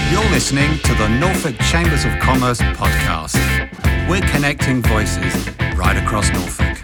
You're listening to the Norfolk Chambers of Commerce podcast. We're connecting voices right across Norfolk.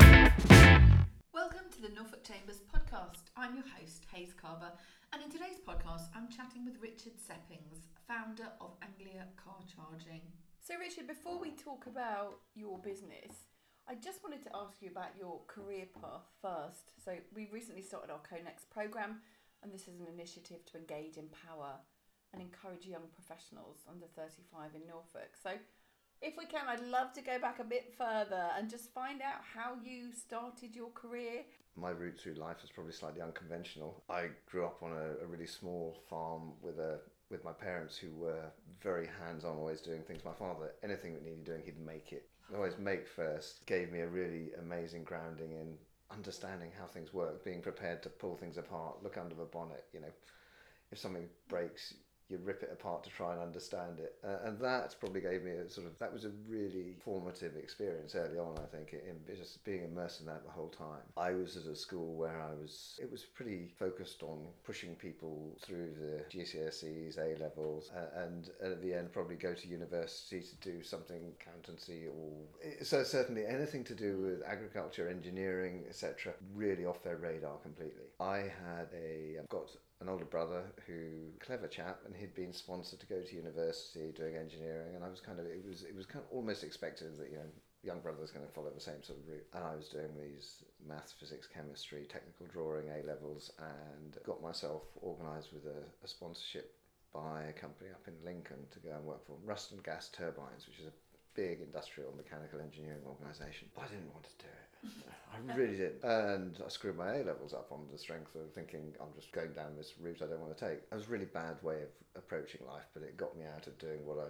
Welcome to the Norfolk Chambers podcast. I'm your host, Hayes Carver, and in today's podcast, I'm chatting with Richard Seppings, founder of Anglia Car Charging. So Richard, before we talk about your business, I just wanted to ask you about your career path first. So we recently started our CoNext programme, and this is an initiative to engage, empower and encourage young professionals under 35 in Norfolk. So if we can, I'd love to go back a bit further and just find out how you started your career. My route through life is probably slightly unconventional. I grew up on a really small farm with my parents who were very hands-on, always doing things. My father, anything that needed doing, he'd make it. Always make first. Gave me a really amazing grounding in understanding how things work, being prepared to pull things apart, look under the bonnet. You know, if something breaks, you rip it apart to try and understand it, and that probably gave me that was a really formative experience early on. I think in just being immersed in that the whole time. I was at a school where it was pretty focused on pushing people through the GCSEs, A levels, and at the end probably go to university to do something accountancy or so certainly anything to do with agriculture, engineering, etc. Really off their radar completely. I had got an older brother clever chap, and he'd been sponsored to go to university doing engineering, and I was it was kind of almost expected that, you know, young brother's going to follow the same sort of route. And I was doing these maths, physics, chemistry, technical drawing A levels, and got myself organised with a sponsorship by a company up in Lincoln to go and work for Ruston Gas Turbines, which is a big industrial mechanical engineering organisation. But I didn't want to do it. I really didn't. And I screwed my A levels up on the strength of thinking I'm just going down this route I don't want to take. It was a really bad way of approaching life, but it got me out of doing what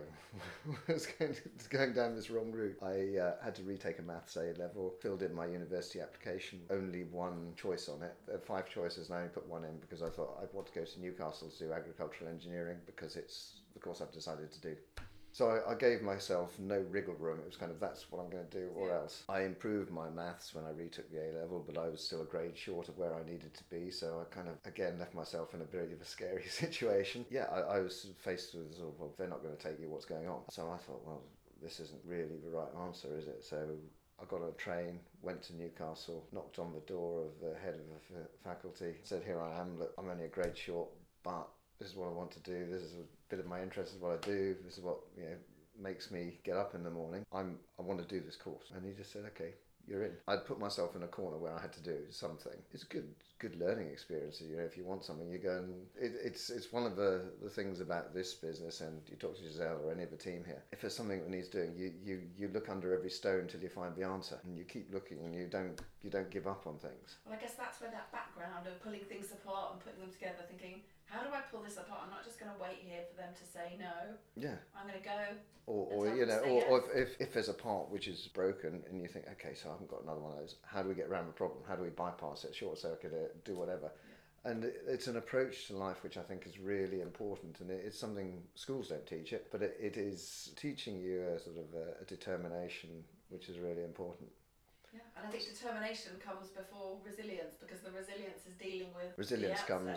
I was going down this wrong route. I had to retake a maths A level, filled in my university application, only one choice on it. There were 5 choices and I only put one in because I thought I'd want to go to Newcastle to do agricultural engineering because it's the course I've decided to do. So I gave myself no wriggle room. It was that's what I'm going to do or else. I improved my maths when I retook the A level, but I was still a grade short of where I needed to be. So I again left myself in a bit of a scary situation. Yeah, I was faced with well, if they're not going to take you, what's going on? So I thought, well, this isn't really the right answer, is it? So I got on a train, went to Newcastle, knocked on the door of the head of the faculty, said, here I am, look, I'm only a grade short, but this is what I want to do. This is a bit of my interest, this is what I do. This is what, you know, makes me get up in the morning. I want to do this course. And he just said, okay, you're in. I'd put myself in a corner where I had to do something. It's a good learning experience. You know, if you want something, you go and it's one of the things about this business, and you talk to Giselle or any of the team here. If there's something that needs doing, you look under every stone until you find the answer, and you keep looking, and you don't give up on things. Well, I guess that's where that background of pulling things apart and putting them together, thinking, how do I pull this apart? I'm not just going to wait here for them to say no. Yeah. I'm going to go. Or you know, or if there's a part which is broken and you think, okay, so I haven't got another one of those. How do we get around the problem? How do we bypass it, short circuit it, do whatever? Yeah. And it's an approach to life which I think is really important, and it's something schools don't teach it, but it is teaching you a determination which is really important. Yeah, and I think determination comes before resilience, because the resilience is dealing with resilience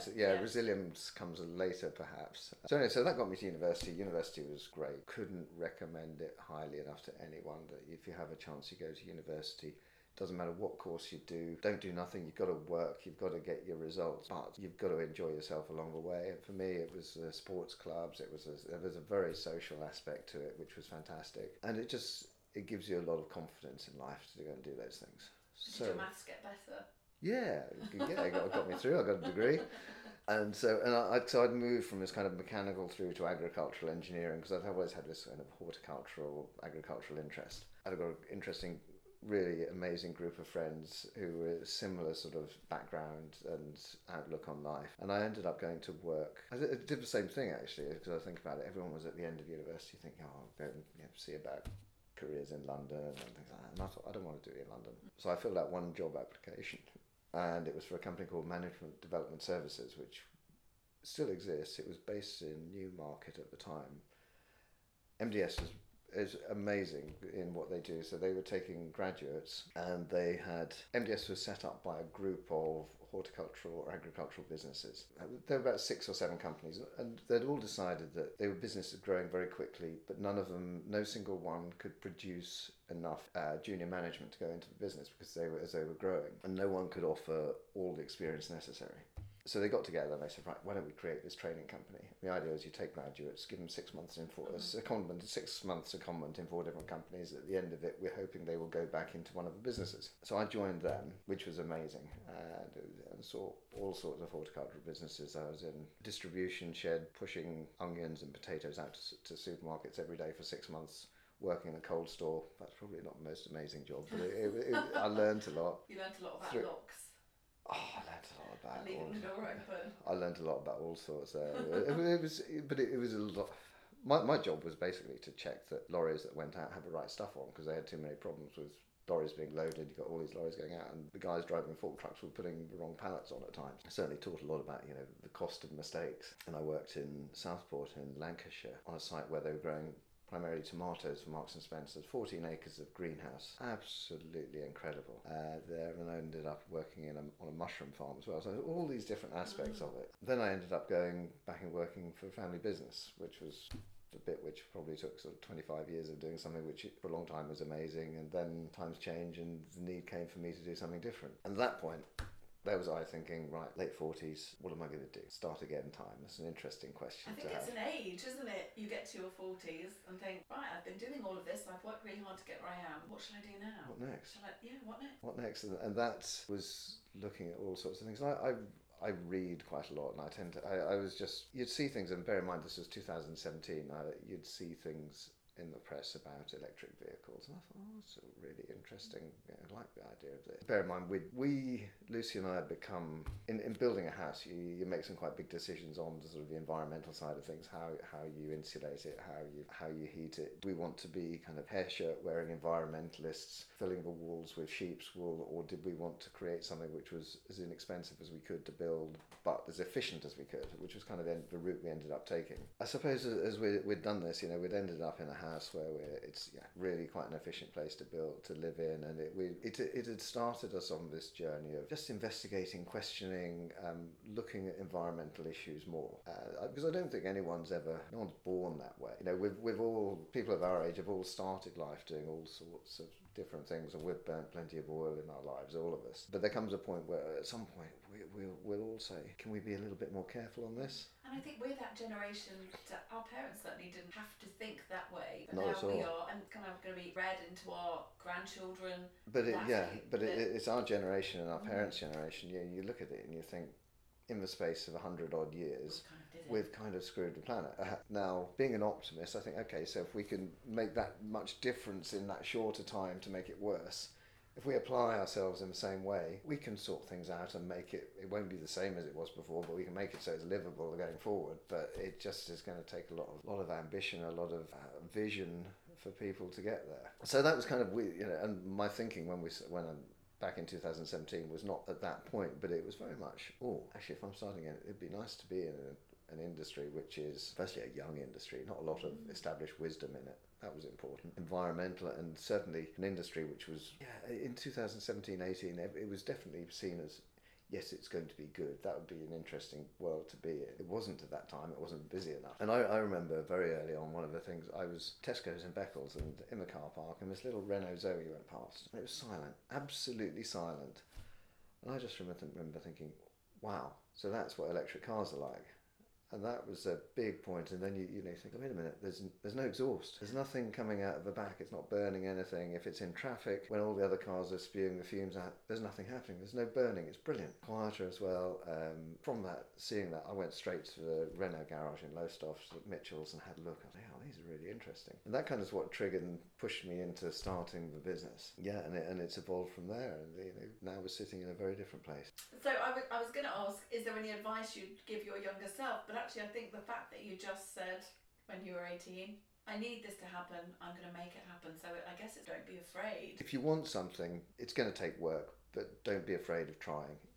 comes later perhaps. So anyway, so that got me to university. University was great. Couldn't recommend it highly enough to anyone. That if you have a chance, you go to university. Doesn't matter what course you do. Don't do nothing. You've got to work. You've got to get your results, but you've got to enjoy yourself along the way. And for me, it was sports clubs. There was a very social aspect to it, which was fantastic, and it gives you a lot of confidence in life to go and do those things. Did your maths get better? Yeah, it got me through. I got a degree. And so I'd moved from this kind of mechanical through to agricultural engineering, because I've always had this kind of horticultural, agricultural interest. I've got an interesting, really amazing group of friends who were similar sort of background and outlook on life. And I ended up going to work. I did the same thing, actually, because I think about it. Everyone was at the end of university thinking, I'll go and see about careers in London and things like that. And I thought, I don't want to do it in London. So I filled out one job application, and it was for a company called Management Development Services, which still exists. It was based in Newmarket at the time. MDS is amazing in what they do. So they were taking graduates, and they had MDS was set up by a group of horticultural or agricultural businesses. There were about 6 or 7 companies, and they'd all decided that they were businesses growing very quickly, but no single one could produce enough junior management to go into the business because they were growing, and no one could offer all the experience necessary. So they got together and they said, right, why don't we create this training company? The idea is you take graduates, give them 6 months in 6 months secondment in 4 different companies. At the end of it, we're hoping they will go back into one of the businesses. So I joined them, which was amazing, and saw all sorts of horticultural businesses. I was in a distribution shed pushing onions and potatoes out to supermarkets every day for 6 months. Working in a cold store. That's probably not the most amazing job, but I learned a lot. You learned a lot about locks. Oh, I learned a lot about leaving the door open. I learned a lot about all sorts there. it was a lot. My job was basically to check that lorries that went out had the right stuff on, because they had too many problems with lorries being loaded. You got all these lorries going out, and the guys driving fork trucks were putting the wrong pallets on at times. I certainly taught a lot about the cost of mistakes. And I worked in Southport in Lancashire on a site where they were growing primarily tomatoes for Marks and Spencer's, 14 acres of greenhouse, absolutely incredible. There, and I ended up working on a mushroom farm as well, so all these different aspects of it. Then I ended up going back and working for a family business, which was the bit which probably took sort of 25 years of doing something which for a long time was amazing, and then times change and the need came for me to do something different. And at that point, there was I thinking, right, late 40s, what am I going to do? Start again time. That's an interesting question I think it's an age, isn't it? You get to your 40s and think, right, I've been doing all of this, I've worked really hard to get where I am. What should I do now? What next? What next? What next? And that was looking at all sorts of things. I read quite a lot, and I was just, you'd see things, and bear in mind this was 2017, you'd see things in the press about electric vehicles, and I thought, oh, it's really interesting. Yeah, I like the idea of this. Bear in mind, Lucy and I had become, in building a house, you make some quite big decisions on the sort of the environmental side of things, how you insulate it, how you heat it. We want to be kind of hair shirt wearing environmentalists, filling the walls with sheep's wool, or did we want to create something which was as inexpensive as we could to build, but as efficient as we could, which was kind of the route we ended up taking. I suppose as we'd done this, we'd ended up in a house where it's really quite an efficient place to build, to live in, and it had started us on this journey of just investigating, questioning, looking at environmental issues more, because I don't think no one's born that way. We've all, people of our age have all started life doing all sorts of different things, and we've burnt plenty of oil in our lives, all of us. But there comes a point where at some point we'll all say, can we be a little bit more careful on this? And I think we're that generation that our parents certainly didn't have to think that way, but Not now we are, and kind of going to be read into our grandchildren. It's our generation and our parents' generation. You look at it and you think, in the space of 100 odd years, we've kind of screwed the planet. Now, being an optimist, I think, okay, so if we can make that much difference in that shorter time to make it worse, if we apply ourselves in the same way, we can sort things out and make it won't be the same as it was before, but we can make it so it's livable going forward. But it just is going to take a lot of ambition, a lot of vision for people to get there. So that was kind of, and my thinking when I'm back in 2017 was not at that point, but it was very much, actually, if I'm starting it, it'd be nice to be in an industry which is, firstly, a young industry, not a lot of established wisdom in it. That was important. Environmental, and certainly an industry which was, in 2017, 18, it was definitely seen as, yes, it's going to be good. That would be an interesting world to be in. It wasn't at that time. It wasn't busy enough. And I remember very early on, one of the things, I was Tesco's in Beccles and in the car park, and this little Renault Zoe went past. And it was silent, absolutely silent. And I just remember thinking, wow, so that's what electric cars are like. And that was a big point. And then you think, wait a minute, there's no exhaust. There's nothing coming out of the back. It's not burning anything. If it's in traffic, when all the other cars are spewing the fumes out, there's nothing happening. There's no burning. It's brilliant. Quieter as well. From that, seeing that, I went straight to the Renault garage in Lowestoft at Mitchell's and had a look. I thought, these are really interesting. And that kind of is what triggered and pushed me into starting the business. Yeah, and it's evolved from there. And now we're sitting in a very different place. So I was going to ask, is there any advice you'd give your younger self? But actually, I think the fact that you just said when you were 18, I need this to happen, I'm going to make it happen. So I guess it's don't be afraid. If you want something, it's going to take work, but don't be afraid of trying.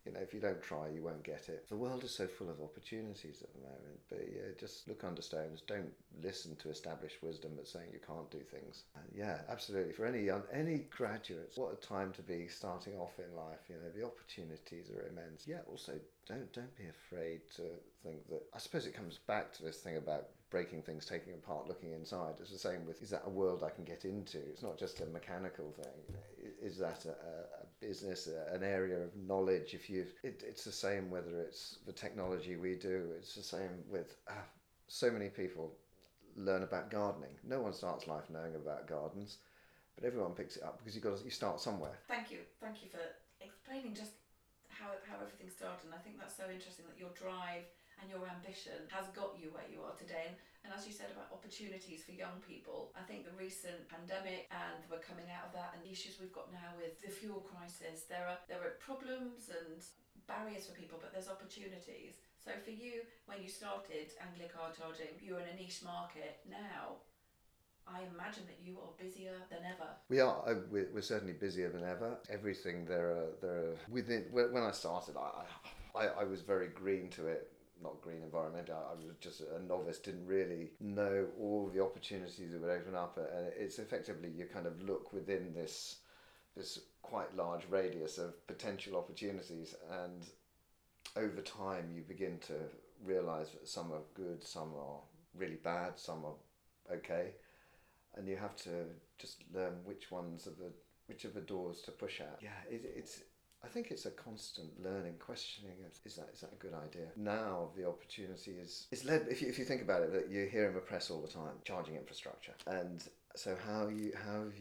If you don't try, you won't get it. The world is so full of opportunities at the moment, but just look under stones. Don't listen to established wisdom that's saying you can't do things. Absolutely. For any graduates, what a time to be starting off in life. The opportunities are immense. Also, don't be afraid to think that. I suppose it comes back to this thing about breaking things, taking apart, looking inside. It's the same with, is that a world I can get into? It's not just a mechanical thing. Is that a business, an area of knowledge? It's the same whether it's the technology we do. It's the same with so many people learn about gardening. No one starts life knowing about gardens, but everyone picks it up because you start somewhere. Thank you for explaining just how everything started. And I think that's so interesting that your drive and your ambition has got you where you are today. And as you said about opportunities for young people, I think the recent pandemic, and we're coming out of that, and the issues we've got now with the fuel crisis, there are problems and barriers for people, but there's opportunities. So for you, when you started Anglia Car Charging, you were in a niche market. Now I imagine that you are busier than ever. We are. We're certainly busier than ever. Everything there are within. When I started, I was very green to it. Not green environment. I was just a novice. Didn't really know all the opportunities that would open up. And it's effectively you kind of look within this quite large radius of potential opportunities, and over time you begin to realise that some are good, some are really bad, some are okay. And you have to just learn which of the doors to push at. I think it's a constant learning, questioning. Is that a good idea? Now the opportunity is led. If you think about it, that you hear in the press all the time, charging infrastructure, and so how is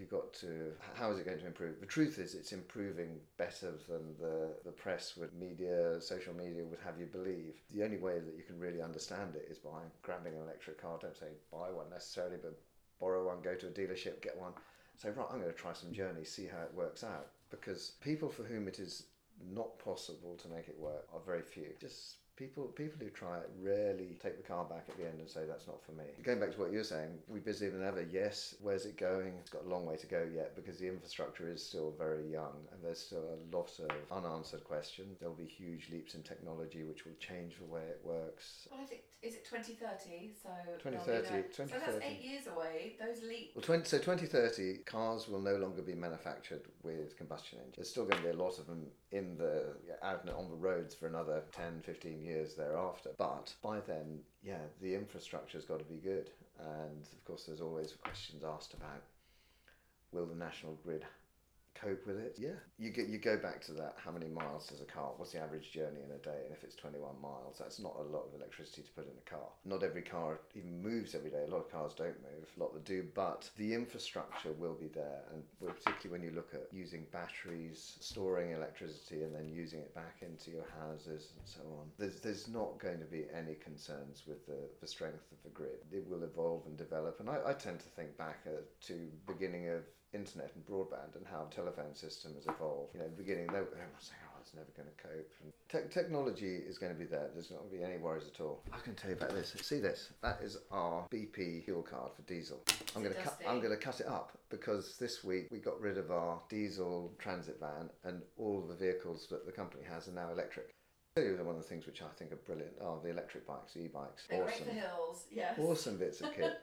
it going to improve? The truth is, it's improving better than the press would, social media would have you believe. The only way that you can really understand it is by grabbing an electric car. Don't say buy one necessarily, but borrow one, go to a dealership, get one. Say, right, I'm going to try some journeys, see how it works out. Because people for whom it is not possible to make it work are very few. Just people who try it rarely take the car back at the end and say, that's not for me. Going back to what you're saying, we're busier than ever. Yes, where's it going? It's got a long way to go yet because the infrastructure is still very young and there's still a lot of unanswered questions. There'll be huge leaps in technology which will change the way it works. Well, is it 2030? So 2030. So that's 8 years away. Those leaps. Well, 2030, cars will no longer be manufactured with combustion engines. There's still going to be a lot of them out on the roads for another 10, 15 years thereafter. But by then, the infrastructure's got to be good. And of course, there's always questions asked about, will the national grid cope with it? You go back to that, how many miles does a car, what's the average journey in a day, and if it's 21 miles, that's not a lot of electricity to put in a car. Not every car even moves every day. A lot of cars don't move, a lot that do, but the infrastructure will be there, and particularly when you look at using batteries, storing electricity and then using it back into your houses and so on. There's not going to be any concerns with the strength of the grid. It will evolve and develop, and I tend to think back to beginning of internet and broadband and how the telephone system has evolved. In the beginning, they were saying, it's never going to cope. And technology is going to be there. There's not going to be any worries at all. I can tell you about this. See this? That is our BP fuel card for diesel. I'm going to cut it up because this week we got rid of our diesel transit van and all the vehicles that the company has are now electric. One of the things which I think are brilliant are the electric bikes, e-bikes. They're great for hills, yes. Awesome bits of kit.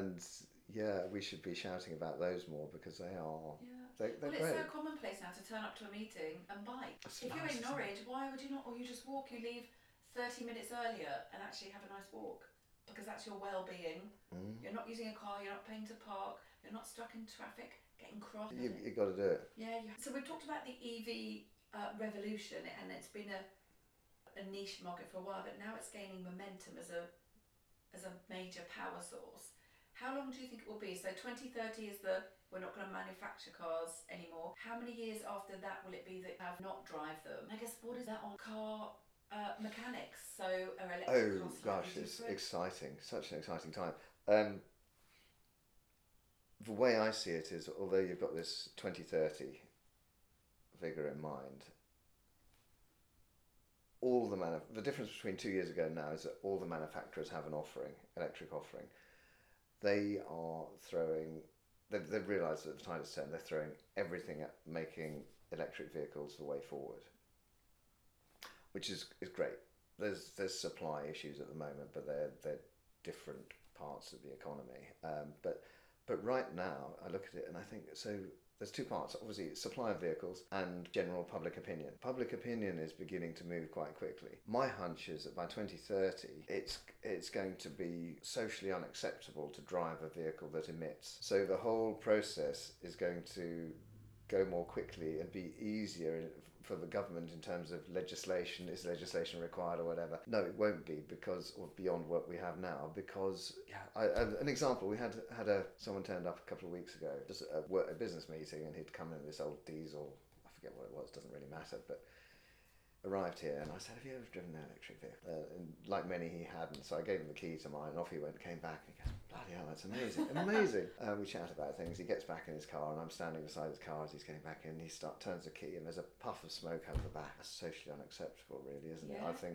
We should be shouting about those more because they are. They're great. It's so commonplace now to turn up to a meeting and bike. If you're in Norwich, why would you not? Or you just walk. You leave 30 minutes earlier and actually have a nice walk because that's your well-being. You're not using a car. You're not paying to park. You're not stuck in traffic, getting cross. You've got to do it. So we've talked about the EV revolution, and it's been a niche market for a while, but now it's gaining momentum as a major power source. How long do you think it will be? So 2030 is we're not going to manufacture cars anymore. How many years after that will it be that have not drive them? I guess what is that on car mechanics? So are electric cars? Oh gosh, it's exciting. Such an exciting time. The way I see it is, although you've got this 2030 figure in mind, the difference between 2 years ago and now is that all the manufacturers have an electric offering. They are they've realised that the tide has turned, they're throwing everything at making electric vehicles the way forward. which is great. There's supply issues at the moment, but they're different parts of the economy. But right now, I look at it and I think, so there's two parts. Obviously, supply of vehicles and general public opinion. Public opinion is beginning to move quite quickly. My hunch is that by 2030, it's going to be socially unacceptable to drive a vehicle that emits. So the whole process is going to go more quickly and be easier for the government in terms of legislation. Is legislation required or whatever? No, it won't be, because, or beyond what we have now, because an example, we had someone turned up a couple of weeks ago, just a business meeting, and he'd come in this old diesel, I forget what it was, doesn't really matter, but arrived here, and I said, have you ever driven an electric vehicle? And like many, he hadn't, so I gave him the key to mine, and off he went, came back, and he goes, bloody hell, that's amazing, amazing. We chat about things, he gets back in his car, and I'm standing beside his car as he's getting back in, and he turns the key, and there's a puff of smoke out the back. That's socially unacceptable, really, isn't it? I think,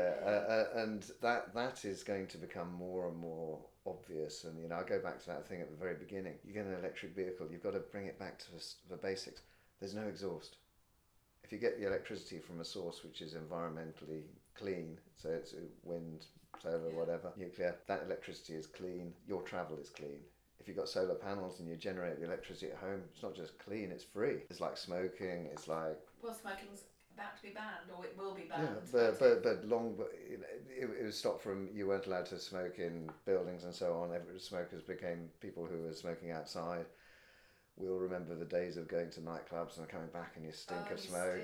and that is going to become more and more obvious. And, I go back to that thing at the very beginning. You get an electric vehicle, you've got to bring it back to the basics. There's no exhaust. If you get the electricity from a source which is environmentally clean, so it's wind, solar, whatever, nuclear, that electricity is clean, your travel is clean. If you've got solar panels and you generate the electricity at home, it's not just clean, it's free. It's like smoking, it's like... Well, smoking's about to be banned, or it will be banned. Yeah, but it was stopped from, you weren't allowed to smoke in buildings and so on. Smokers became people who were smoking outside. We'll remember the days of going to nightclubs and coming back and you stink of smoke.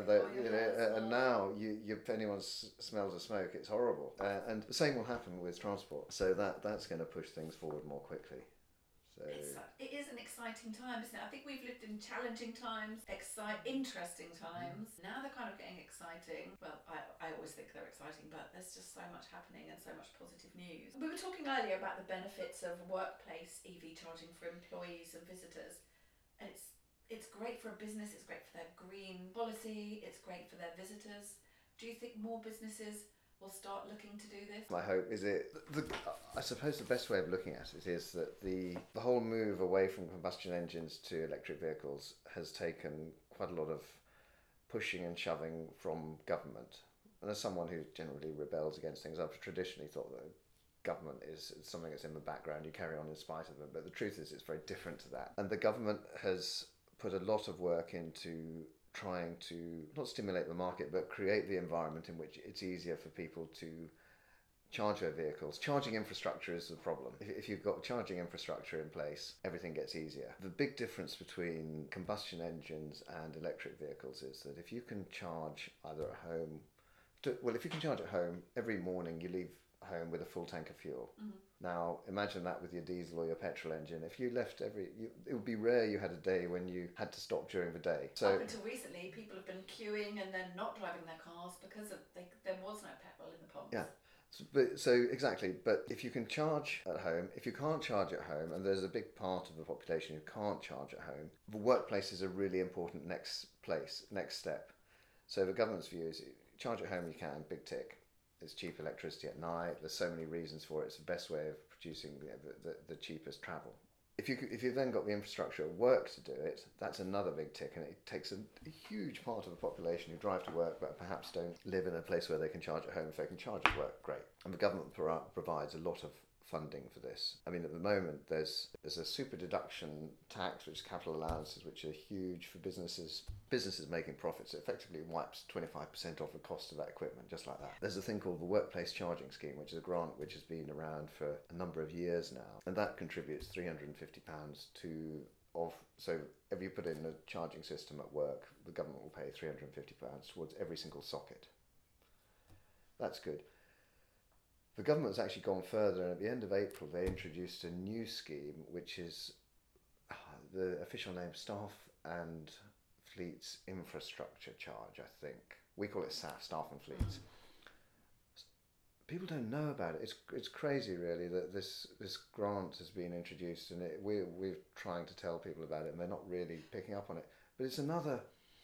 And now, if anyone smells of smoke, it's horrible. And the same will happen with transport. So that's going to push things forward more quickly. So it is an exciting time, isn't it? I think we've lived in challenging times, interesting times. Now they're kind of getting exciting. Well, I always think they're exciting, but there's just so much happening and so much positive news. We were talking earlier about the benefits of workplace EV charging for employees and visitors. And it's great for a business, it's great for their green policy, it's great for their visitors. Do you think more businesses will start looking to do this? My hope is I suppose the best way of looking at it is that the whole move away from combustion engines to electric vehicles has taken quite a lot of pushing and shoving from government. And as someone who generally rebels against things, I've traditionally thought that government is something that's in the background, you carry on in spite of them, but the truth is it's very different to that. And the government has put a lot of work into trying to not stimulate the market, but create the environment in which it's easier for people to charge their vehicles. Charging infrastructure is the problem. If you've got charging infrastructure in place, everything gets easier. The big difference between combustion engines and electric vehicles is that if you can charge either at home, if you can charge at home, every morning you leave home with a full tank of fuel. Mm-hmm. Now imagine that with your diesel or your petrol engine. If you left it would be rare you had a day when you had to stop during the day. So up until recently, people have been queuing and then not driving their cars because there was no petrol in the pumps. Yeah. So exactly, but if you can charge at home, if you can't charge at home, and there's a big part of the population who can't charge at home, the workplace is a really important next step. So the government's view is charge at home you can, big tick. It's cheap electricity at night. There's so many reasons for it. It's the best way of producing the cheapest travel. If you've then got the infrastructure at work to do it, that's another big tick, and it takes a huge part of the population who drive to work but perhaps don't live in a place where they can charge at home. If they can charge at work, great. And the government provides a lot of funding for this. I mean, at the moment, there's a super deduction tax, which is capital allowances, which are huge for businesses. Businesses making profits, it effectively wipes 25% off the cost of that equipment, just like that. There's a thing called the Workplace Charging Scheme, which is a grant which has been around for a number of years now, and that contributes £350 so if you put in a charging system at work, the government will pay £350 towards every single socket. That's good. The government's actually gone further, and at the end of April they introduced a new scheme, which is the official name, Staff and Fleets Infrastructure Charge, I think. We call it SAF, Staff and Fleets. People don't know about it. It's crazy, really, that this grant has been introduced, and we're trying to tell people about it, and they're not really picking up on it. But it's another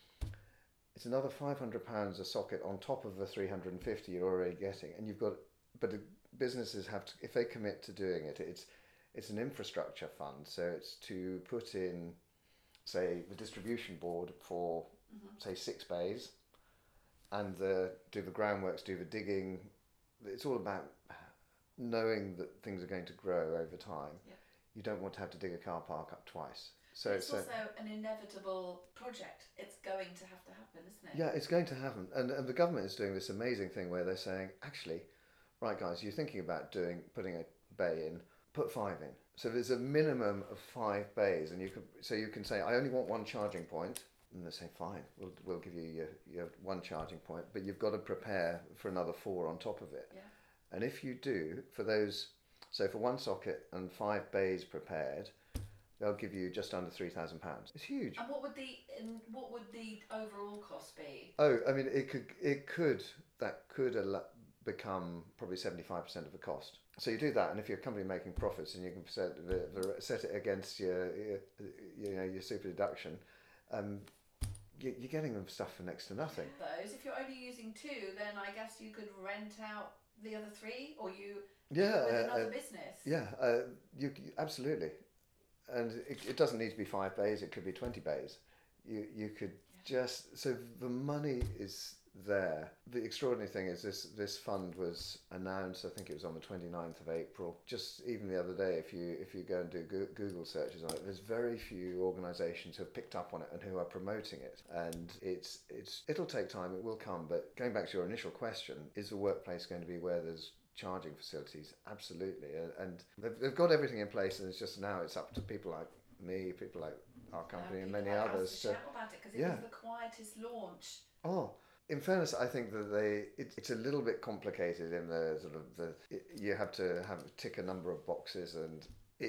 £500 a socket on top of the £350 you're already getting, and but the businesses have to, if they commit to doing it, it's an infrastructure fund, so it's to put in, say, the distribution board for, say, 6 bays, and do the groundworks, do the digging. It's all about knowing that things are going to grow over time. Yeah. You don't want to have to dig a car park up twice. So it's also an inevitable project. It's going to have to happen, isn't it? Yeah, it's going to happen. And the government is doing this amazing thing where they're saying, actually, right guys, you're thinking about putting a bay in, put 5 in. So there's a minimum of 5 bays, and you can say, I only want 1 charging point, and they say, fine, we'll give you your 1 charging point, but you've got to prepare for another 4 on top of it. Yeah. And if you do, for 1 socket and 5 bays prepared, they'll give you just under £3,000. It's huge. And what would the overall cost be? Oh, I mean, it could become probably 75% of the cost. So you do that, and if you're a company making profits, and you can set it against your super deduction, you're getting them stuff for next to nothing. Those, if you're only using 2, then I guess you could rent out the other 3, or you with another business. Yeah, you absolutely. And it doesn't need to be 5 bays, it could be 20 bays. You could so the money is there. The extraordinary thing is this fund was announced, I think it was on the 29th of April. Just even the other day, if you go and do Google searches on it, there's very few organisations who have picked up on it and who are promoting it. And it'll take time, it will come. But going back to your initial question, is the workplace going to be where there's charging facilities? Absolutely. And they've got everything in place, and it's just now it's up to people like me, people like our company, and many others to shout about it, because it was the quietest launch. Oh, in fairness, I think that it's a little bit complicated in the sort of you have to tick a number of boxes, and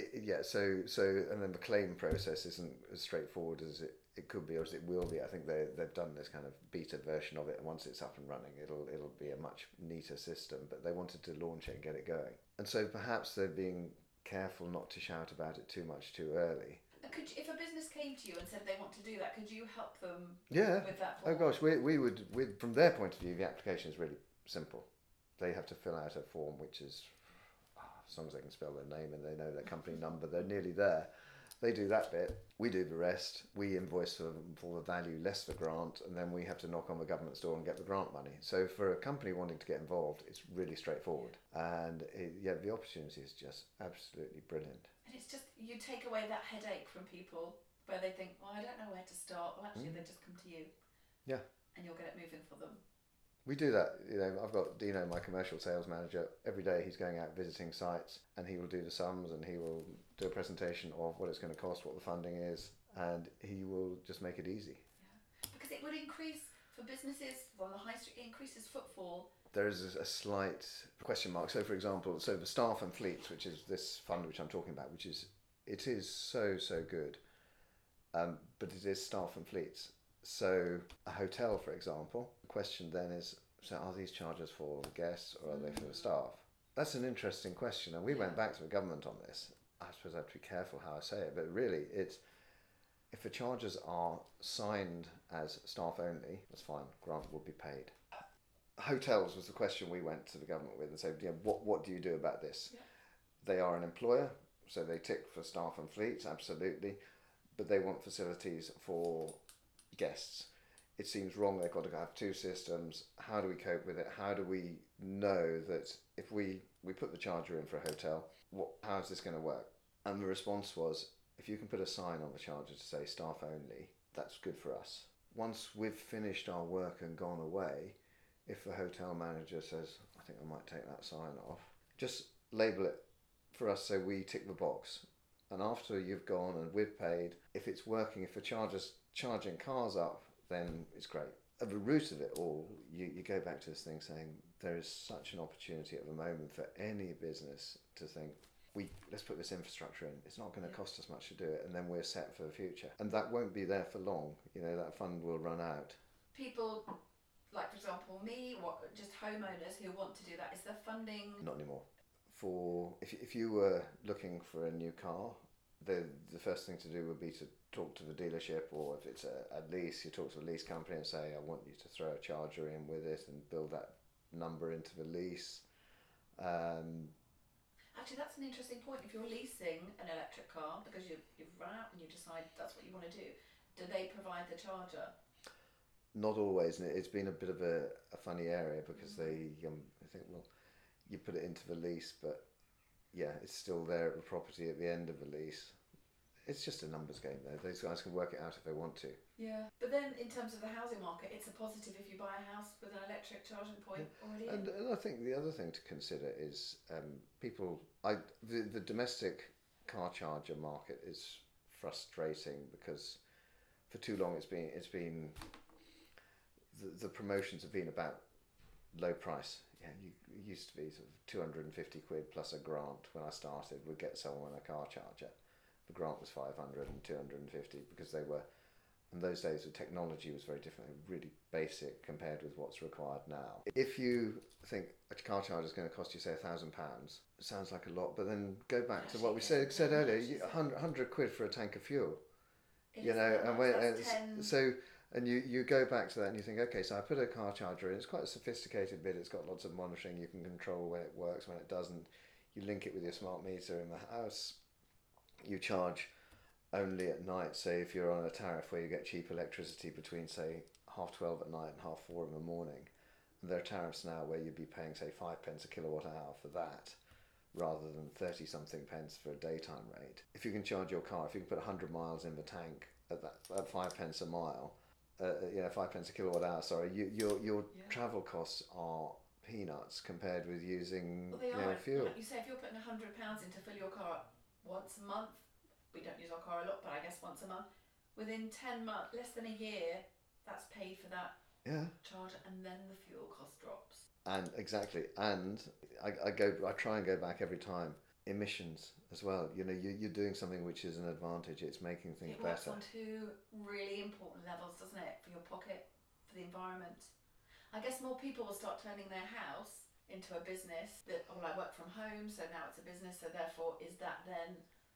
and then the claim process isn't as straightforward as it could be, or as it will be. I think they've done this kind of beta version of it, and once it's up and running, it'll be a much neater system. But they wanted to launch it and get it going, and so perhaps they're being careful not to shout about it too much too early. If a business came to you and said they want to do that, could you help them with that Oh form? gosh, we would, from their point of view, the application is really simple. They have to fill out a form which is, as long as they can spell their name and they know their company number, they're nearly there. They do that bit, we do the rest, we invoice for the value less the grant, and then we have to knock on the government's door and get the grant money. So for a company wanting to get involved, it's really straightforward. And the opportunity is just absolutely brilliant. And it's just, you take away that headache from people where they think, well, I don't know where to start. Well, actually, they just come to you. Yeah. And you'll get it moving for them. We do that. I've got Dino, my commercial sales manager. Every day he's going out visiting sites, and he will do the sums, and he will do a presentation of what it's going to cost, what the funding is, and he will just make it easy. Yeah. Because it would increase, for businesses on the high street, it increases footfall. There is a slight question mark. So, for example, the staff and fleets, which is this fund which I'm talking about, it is so good, but it is staff and fleets. So, a hotel, for example, the question then is, so are these charges for guests or are they for the staff? That's an interesting question, and we went back to the government on this. I suppose I have to be careful how I say it, but really, it's if the charges are signed as staff only, that's fine, grant will be paid. Hotels was the question we went to the government with and said, what do you do about this? Yeah. They are an employer, so they tick for staff and fleets, absolutely, but they want facilities for guests. It seems wrong, they've got to have 2 systems. How do we cope with it? How do we know that if we put the charger in for a hotel, how is this going to work? And the response was, if you can put a sign on the charger to say staff only, that's good for us. Once we've finished our work and gone away, if the hotel manager says, I think I might take that sign off, just label it for us so we tick the box. And after you've gone and we've paid, if it's working, if the charger's charging cars up, then it's great. At the root of it all, you go back to this thing saying there is such an opportunity at the moment for any business to think, let's put this infrastructure in. It's not going to cost us much to do it, and then we're set for the future. And that won't be there for long. That fund will run out. People, like for example me, just homeowners who want to do that, is there funding? Not anymore. If you were looking for a new car, the first thing to do would be to talk to the dealership, or if it's a lease, you talk to the lease company and say, I want you to throw a charger in with it and build that number into the lease. Actually, that's an interesting point. If you're leasing an electric car because you've run out and you decide that's what you want to do, do they provide the charger? not always, and it's been a bit of a funny area because they think, well, you put it into the lease, but yeah, it's still there at the property at the end of the lease. It's just a numbers game though. Those guys can work it out if they want to. Yeah, but then in terms of the housing market, it's a positive if you buy a house with an electric charging point already. And I think the other thing to consider is the domestic car charger market is frustrating because for too long it's been the promotions have been about low price. Yeah, it used to be sort of 250 quid plus a grant when I started. We'd get someone a car charger. The grant was 500 and 250 because they were, in those days the technology was very different, really basic compared with what's required now. If you think a car charger is going to cost you say £1,000, it sounds like a lot, but then go back to what we said earlier, 100 quid for a tank of fuel. You know, and you go back to that and you think, okay, so I put a car charger in, it's quite a sophisticated bit, it's got lots of monitoring, you can control when it works, when it doesn't, you link it with your smart meter in the house, you charge only at night, say if you're on a tariff where you get cheap electricity between say 12:30 at night and 4:30 in the morning, and there are tariffs now where you'd be paying say 5 pence a kilowatt hour for that, rather than 30 something pence for a daytime rate. If you can charge your car, if you can put 100 miles in the tank at 5 pence a mile, 5 pence a kilowatt hour, sorry, your travel costs are peanuts compared with using fuel. Like you say, if you're putting £100 in to fill your car up once a month, we don't use our car a lot, but I guess once a month, within 10 months, less than a year, that's paid for that charger, and then the fuel cost drops. And exactly, and I try and go back every time. Emissions as well. You know, you're doing something which is an advantage. It's making things better. It works on two really important levels, doesn't it? For your pocket, for the environment. I guess more people will start turning their house into a business. That I work from home, so now it's a business. So therefore, is that then?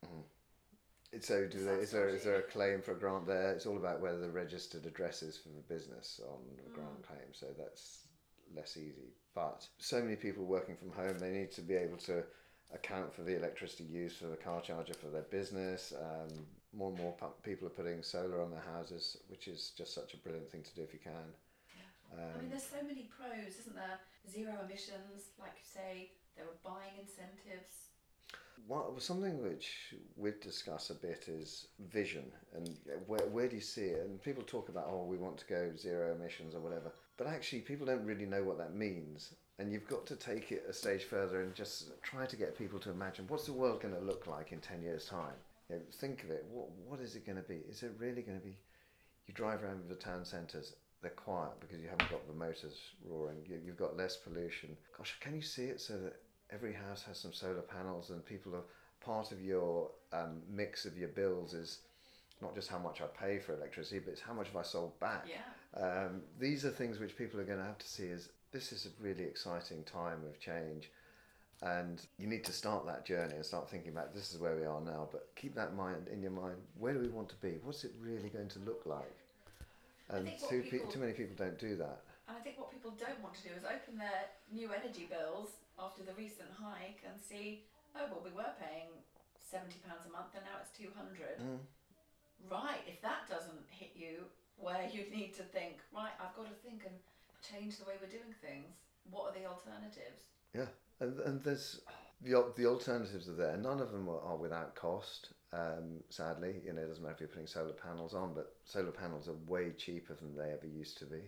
So is there a claim for a grant there? It's all about whether the registered address is for the business on the grant claim. So that's less easy. But so many people working from home, they need to be able to account for the electricity used for the car charger for their business. More and more people are putting solar on their houses, which is just such a brilliant thing to do if you can. I mean, there's so many pros, isn't there? Zero emissions, like you say, there are buying incentives. Something which we've discussed a bit is vision, and where do you see it? And people talk about, we want to go zero emissions or whatever, but actually people don't really know what that means. And you've got to take it a stage further and just try to get people to imagine, what's the world going to look like in 10 years' time? You know, think of it. What is it going to be? Is it really going to be, you drive around the town centres, they're quiet because you haven't got the motors roaring, you've got less pollution. Gosh, can you see it so that every house has some solar panels and people are part of your mix of your bills is not just how much I pay for electricity, but it's how much have I sold back. These are things which people are going to have to see as this is a really exciting time of change, and you need to start that journey and start thinking about this is where we are now, but keep that in your mind, where do we want to be? What's it really going to look like? And too many people don't do that. And I think what people don't want to do is open their new energy bills after the recent hike and see, we were paying £70 a month and now it's 200. Right, if that doesn't hit you where you need to think, right, I've got to think and change the way we're doing things. What are the alternatives? Yeah, and there's the alternatives are there. None of them are without cost. Sadly, it doesn't matter if you're putting solar panels on, but solar panels are way cheaper than they ever used to be.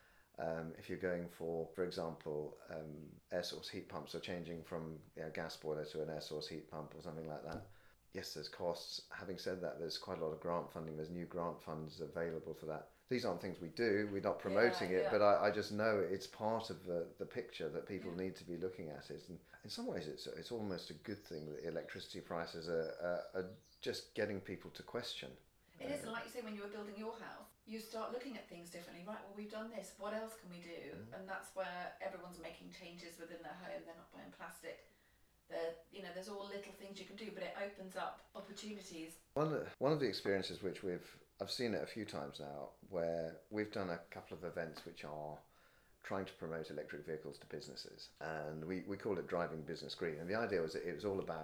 If you're going for example, air source heat pumps, or changing from gas boiler to an air source heat pump or something like that, yes, there's costs. Having said that, there's quite a lot of grant funding. There's new grant funds available for that. These aren't things we do. We're not promoting it, but I just know it's part of the picture that people need to be looking at it. And in some ways, it's almost a good thing that electricity prices are just getting people to question. It is, and like you say, when you were building your house, you start looking at things differently. Right, well, we've done this. What else can we do? And that's where everyone's making changes within their home. They're not buying plastic. There's all little things you can do, but it opens up opportunities. One of the experiences which I've seen it a few times now, where we've done a couple of events which are trying to promote electric vehicles to businesses, and we call it Driving Business Green. And the idea was that it was all about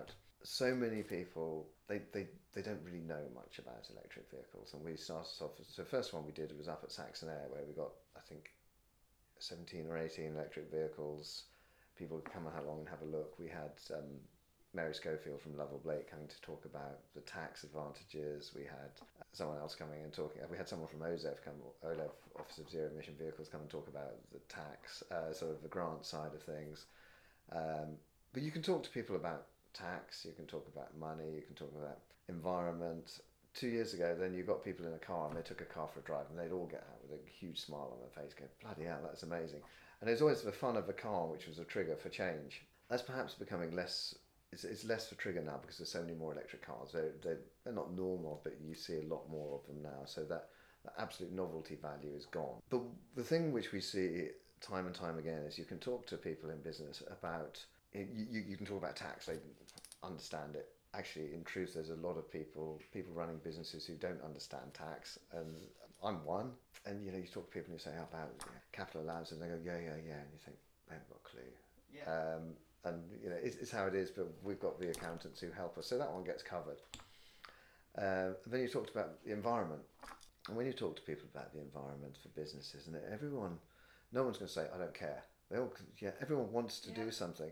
so many people, they don't really know much about electric vehicles. And we started off, so the first one we did was up at Saxon Air, where we got, I think, 17 or 18 electric vehicles. People could come along and have a look. We had Mary Schofield from Lovell Blake coming to talk about the tax advantages. We had someone else coming and talking. We had someone from OLEV, Office of Zero Emission Vehicles, come and talk about the tax, sort of the grant side of things. But you can talk to people about tax, you can talk about money, you can talk about environment. 2 years ago, then you got people in a car and they took a car for a drive and they'd all get out with a huge smile on their face going, bloody hell, that's amazing. And there's always the fun of the car, which was a trigger for change. That's perhaps becoming less, it's less for trigger now because there's so many more electric cars. They're not normal, but you see a lot more of them now. So that absolute novelty value is gone. But the thing which we see time and time again is you can talk to people in business about, you can talk about tax, they understand it. Actually, in truth, there's a lot of people running businesses who don't understand tax, and I'm one. And you talk to people and you say, how about capital allowance, and they go, yeah, and you think they haven't got a clue. Yeah. And it's how it is, but we've got the accountants who help us, so that one gets covered. Then you talked about the environment, and when you talk to people about the environment for businesses, and no one's going to say, I don't care. Everyone wants to do something.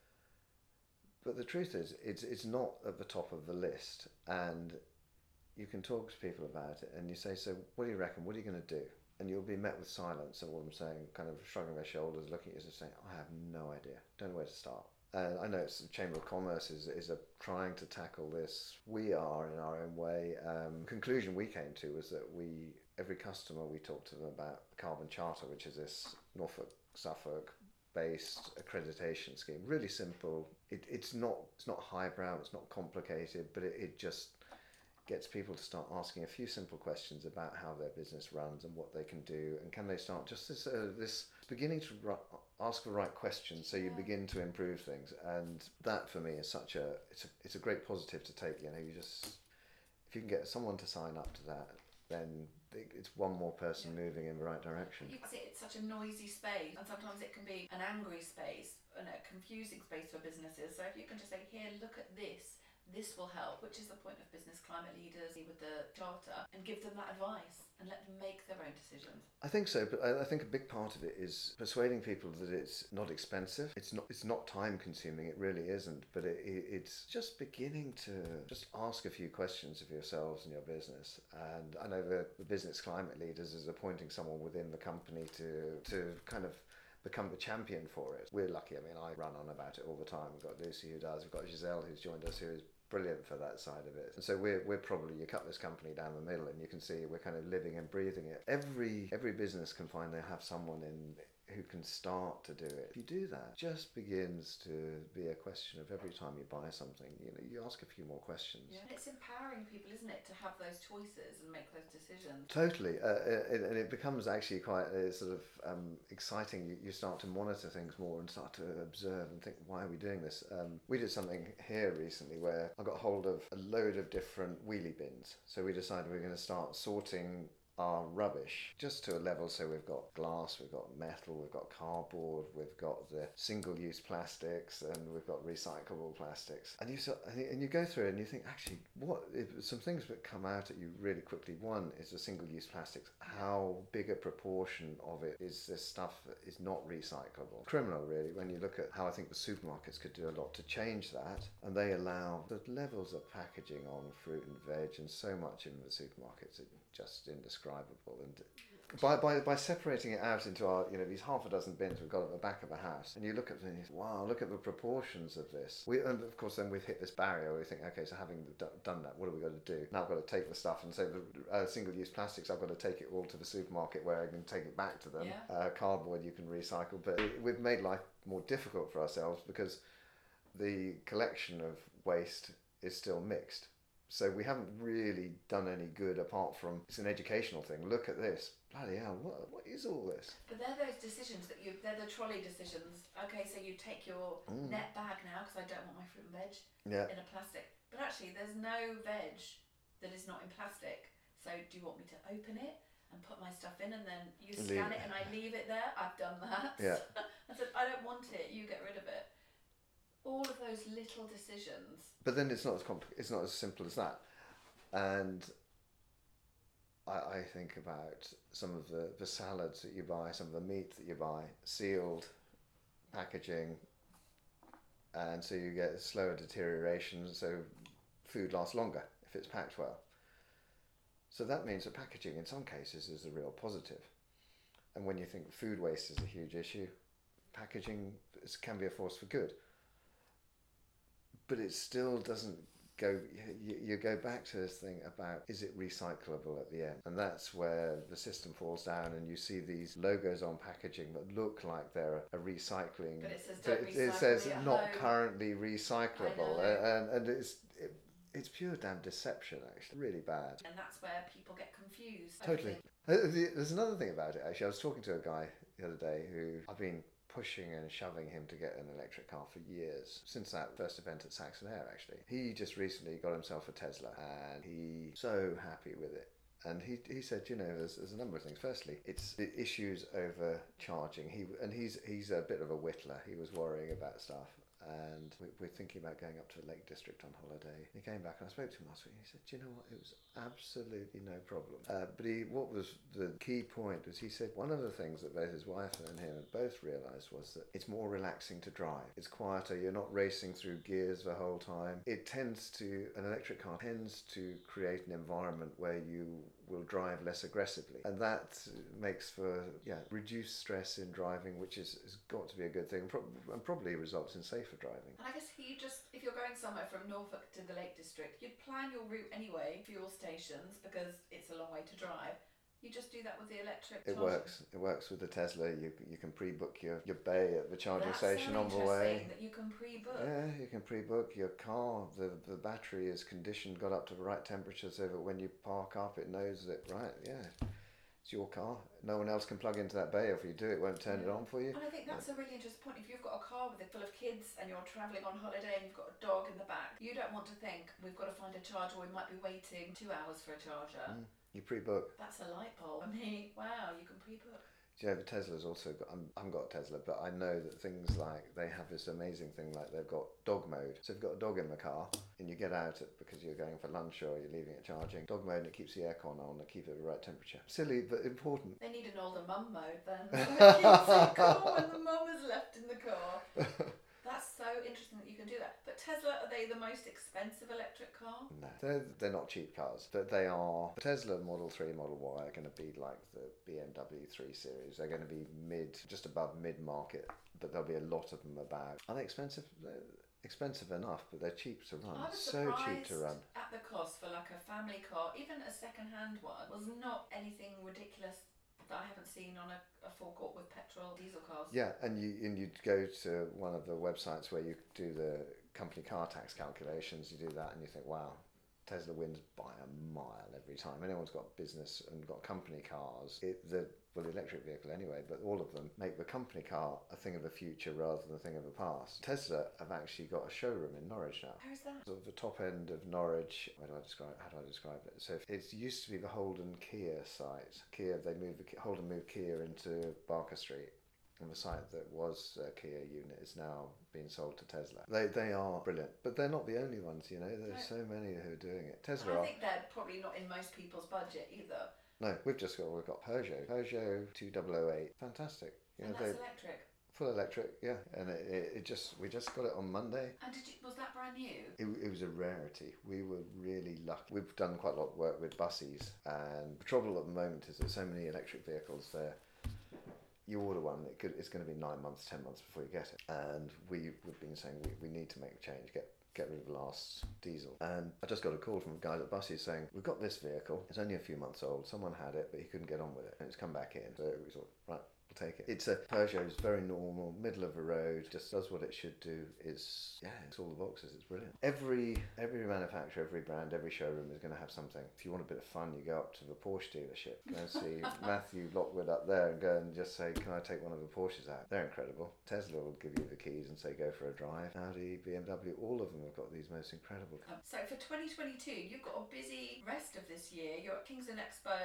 But the truth is, it's not at the top of the list, and you can talk to people about it, and you say, so what do you reckon? What are you going to do? And you'll be met with silence, and all I'm saying, kind of shrugging their shoulders, looking at you and saying, I have no idea, don't know where to start. And I know it's the Chamber of Commerce is trying to tackle this. We are in our own way. Conclusion we came to was that every customer we talked to them about the Carbon Charter, which is this Norfolk, Suffolk based accreditation scheme. Really simple. It's not highbrow, it's not complicated, but it just gets people to start asking a few simple questions about how their business runs and what they can do, and can they start just this beginning to ask the right questions, so you begin to improve things. And that for me is it's a great positive to take. You just, if you can get someone to sign up to that, then it's one more person moving in the right direction. You can see it's such a noisy space, and sometimes it can be an angry space and a confusing space for businesses. So if you can just say, here, look at this will help, which is the point of business climate leaders with the charter, and give them that advice and let them make their own decisions. I think so, but I think a big part of it is persuading people that it's not expensive, it's not time consuming, it really isn't, but it's just beginning to just ask a few questions of yourselves and your business. And I know the business climate leaders is appointing someone within the company to kind of become the champion for it. We're lucky. I mean, I run on about it all the time. We've got Lucy who does, we've got Giselle who's joined us, who is brilliant for that side of it. And so we're probably, you cut this company down the middle and you can see we're kind of living and breathing it. Every business can find they have someone who can start to do it. If you do that, it just begins to be a question of every time you buy something, you ask a few more questions. Yeah, and it's empowering people, isn't it, to have those choices and make those decisions. Totally, and it becomes actually quite sort of exciting. You start to monitor things more and start to observe and think, why are we doing this? We did something here recently where I got hold of a load of different wheelie bins. So we decided we're going to start sorting our rubbish just to a level, so we've got glass, we've got metal, we've got cardboard, we've got the single-use plastics, and we've got recyclable plastics. And you go through it and you think, actually, some things that come out at you really quickly. One is the single-use plastics. How big a proportion of it is this stuff that is not recyclable? Criminal, really, when you look at how I think the supermarkets could do a lot to change that, and they allow the levels of packaging on fruit and veg and so much in the supermarkets. It's just indescribable. And by separating it out into our, these half a dozen bins we've got at the back of the house, and you look at them and you think, wow, look at the proportions of this. And of course then we've hit this barrier where we think, okay, so having done that, what have we got to do? Now I've got to take the stuff, and so the single-use plastics, I've got to take it all to the supermarket where I can take it back to them. Yeah. Cardboard you can recycle, but we've made life more difficult for ourselves because the collection of waste is still mixed. So we haven't really done any good apart from, it's an educational thing. Look at this. Bloody hell, what is all this? But they're those decisions they're the trolley decisions. Okay, so you take your net bag now because I don't want my fruit and veg in a plastic. But actually, there's no veg that is not in plastic. So do you want me to open it and put my stuff in and then you scan it and I leave it there? I've done that. Yeah. I said, I don't want it, you get rid of it. All of those little decisions. But then it's not as simple as that. And I think about some of the salads that you buy, some of the meat that you buy, sealed packaging, and so you get slower deterioration, so food lasts longer if it's packed well. So that means that packaging in some cases is a real positive. And when you think food waste is a huge issue, packaging can be a force for good. But it still doesn't go, you go back to this thing about, is it recyclable at the end? And that's where the system falls down, and you see these logos on packaging that look like they're a recycling, but it says, don't it says recycle not home. Currently recyclable, and it's pure damn deception, actually, really bad. And that's where people get confused. Totally. There's another thing about it, actually. I was talking to a guy the other day who I've been pushing and shoving him to get an electric car for years, since that first event at Saxon Air, actually. He just recently got himself a Tesla, and he's so happy with it. And he said, there's a number of things. Firstly, it's the issues over charging. He's a bit of a whittler. He was worrying about stuff. And we're thinking about going up to the Lake District on holiday. He came back and I spoke to him last week. He said, "Do you know what? It was absolutely no problem." But what was the key point was, he said one of the things that both his wife and him had both realised was that it's more relaxing to drive. It's quieter. You're not racing through gears the whole time. An electric car tends to create an environment where you will drive less aggressively, and that makes for reduced stress in driving, which has got to be a good thing, and probably results in safer driving. And I guess if you're going somewhere from Norfolk to the Lake District, you'd plan your route anyway, fuel stations, because it's a long way to drive. You just do that with the electric charger. It works with the Tesla. You can pre-book your bay at the charging station on the way. That you can pre-book. Yeah, you can pre-book your car. The battery is conditioned, got up to the right temperature, so that when you park up, it knows that, right, it's your car. No one else can plug into that bay, or if you do, it won't turn it on for you. And I think that's a really interesting point. If you've got a car full of kids and you're travelling on holiday and you've got a dog in the back, you don't want to think, we've got to find a charger, we might be waiting 2 hours for a charger. You pre-book. That's a light bulb. I mean, wow, you can pre-book. The Tesla's also got, I haven't got a Tesla, but I know that things like, they have this amazing thing, like they've got dog mode. So if you've got a dog in the car and you get out because you're going for lunch or you're leaving it charging, dog mode, and it keeps the aircon on, it keeps it at the right temperature. Silly, but important. They need an older mum mode then. It keeps it cool when the mum is left in the car. That's so interesting that you can do that. But Tesla, are they the most expensive electric car? No, they're not cheap cars, but they are. The Tesla Model 3, Model Y are going to be like the BMW 3 Series. They're going to be just above mid-market, but there'll be a lot of them about. Are they expensive? They're expensive enough, but they're cheap to run. I was so cheap to run. At the cost for like a family car, even a second-hand one, was not anything ridiculous that I haven't seen on a forecourt with petrol diesel cars. Yeah, and you'd go to one of the websites where you do the company car tax calculations. You do that and you think, wow, Tesla wins by a mile every time. Anyone's got business and got company cars, the electric vehicle anyway, but all of them make the company car a thing of the future rather than a thing of the past. Tesla have actually got a showroom in Norwich now. Where's that? Sort of the top end of Norwich. How do I describe it? So it used to be the Holden Kia site. Holden moved Kia into Barker Street. And the site that was a Kia unit is now being sold to Tesla. They are brilliant, but they're not the only ones. There's so many who are doing it. I think they're probably not in most people's budget either. No, we've got Peugeot 2008, fantastic. And that's electric. Full electric, yeah. And we just got it on Monday. And was that brand new? It was a rarity. We were really lucky. We've done quite a lot of work with buses, and the trouble at the moment is there's so many electric vehicles there. You order one, it's going to be 9 months, 10 months before you get it. And we've been saying we need to make a change, get rid of the last diesel. And I just got a call from a guy at buses saying, we've got this vehicle, it's only a few months old, someone had it, but he couldn't get on with it. And it's come back in. So we thought, right, we'll take it. It's a Peugeot, it's very normal, middle of the road, just does what it should do. It's all the boxes, it's brilliant. Every manufacturer, every brand, every showroom is going to have something. If you want a bit of fun, you go up to the Porsche dealership, go and see Matthew Lockwood up there and go and just say, can I take one of the Porsches out? They're incredible. Tesla will give you the keys and say, go for a drive. Audi, BMW, all of them have got these most incredible cars. So for 2022, you've got a busy rest of this year. You're at Kingston Expo.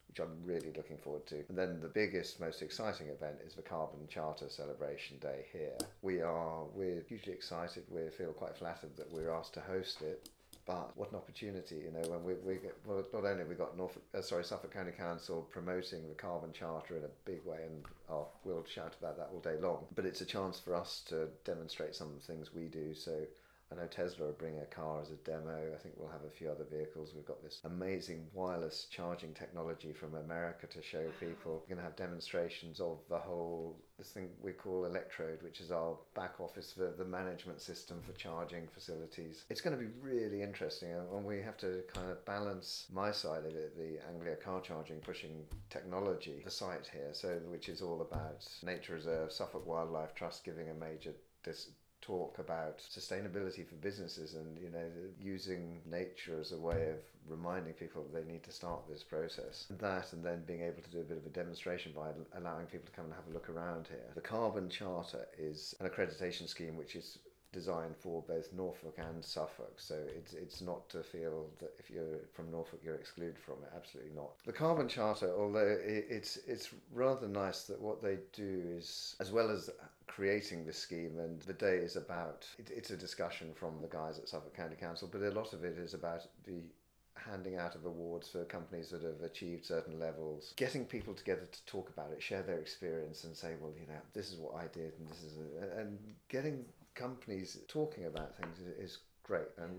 which I'm really looking forward to. And then the biggest, most exciting event is the Carbon Charter Celebration Day here. We're hugely excited. We feel quite flattered that we're asked to host it. But what an opportunity, when not only have we got Suffolk County Council promoting the Carbon Charter in a big way, and we'll shout about that all day long, but it's a chance for us to demonstrate some of the things we do. So I know Tesla are bringing a car as a demo. I think we'll have a few other vehicles. We've got this amazing wireless charging technology from America to show people. We're going to have demonstrations of this thing we call Electrode, which is our back office for the management system for charging facilities. It's going to be really interesting, and we have to kind of balance my side of it, the Anglia Car Charging pushing technology, the site here, which is all about Nature Reserve, Suffolk Wildlife Trust giving a major talk about sustainability for businesses, and using nature as a way of reminding people that they need to start this process. And then being able to do a bit of a demonstration by allowing people to come and have a look around here. The Carbon Charter is an accreditation scheme which is designed for both Norfolk and Suffolk, so it's not to feel that if you're from Norfolk you're excluded from it. Absolutely not. The Carbon Charter, although it's rather nice that what they do is, as well as creating this scheme, and the day is about, it's a discussion from the guys at Suffolk County Council, but a lot of it is about the handing out of awards for companies that have achieved certain levels, getting people together to talk about it, share their experience and say, well, this is what I did, and this is and getting companies talking about things is great. And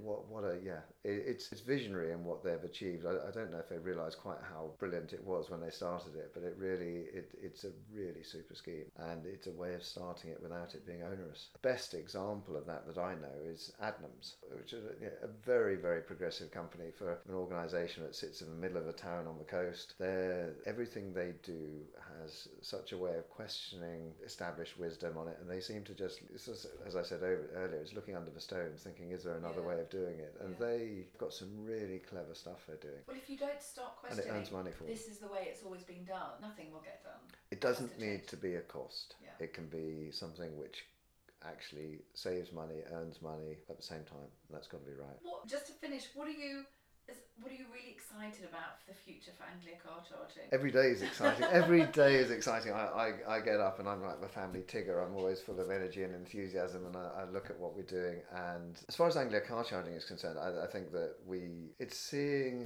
it's visionary in what they've achieved. I don't know if they realised quite how brilliant it was when they started it, but it's a really super scheme, and it's a way of starting it without it being onerous. The best example of that I know is Adnams, which is a very, very progressive company for an organisation that sits in the middle of a town on the coast. Everything they do has such a way of questioning established wisdom on it, and they seem to just, as I said earlier, it's looking under the stones, thinking, is there another way of doing it? And they've got some really clever stuff they're doing. Well, if you don't start questioning, and it earns money for this is the way it's always been done, nothing will get done. It doesn't need to be a cost. Yeah. It can be something which actually saves money, earns money at the same time, and that's got to be right. Just to finish, what are you really excited about for the future for Anglia Car Charging? Every day is exciting. Every day is exciting. I get up and I'm like the family Tigger. I'm always full of energy and enthusiasm, and I look at what we're doing. And as far as Anglia Car Charging is concerned, I think that it's seeing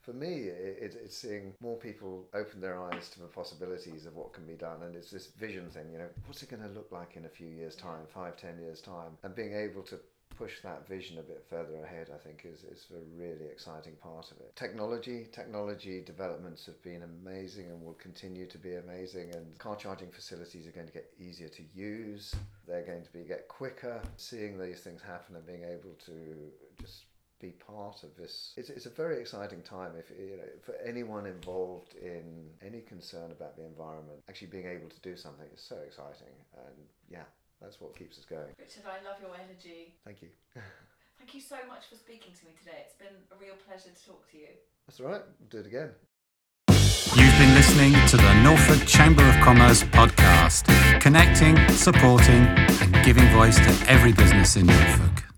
more people open their eyes to the possibilities of what can be done. And it's this vision thing, what's it going to look like in a few years' time, 5-10 years' time? And being able to push that vision a bit further ahead, I think, is a really exciting part of it. Technology developments have been amazing and will continue to be amazing, and car charging facilities are going to get easier to use. They're going to get quicker. Seeing these things happen and being able to just be part of this, it's a very exciting time. If for anyone involved in any concern about the environment, actually being able to do something is so exciting, and that's what keeps us going. Richard, I love your energy. Thank you. Thank you so much for speaking to me today. It's been a real pleasure to talk to you. That's all right. We'll do it again. You've been listening to the Norfolk Chamber of Commerce podcast, connecting, supporting and giving voice to every business in Norfolk.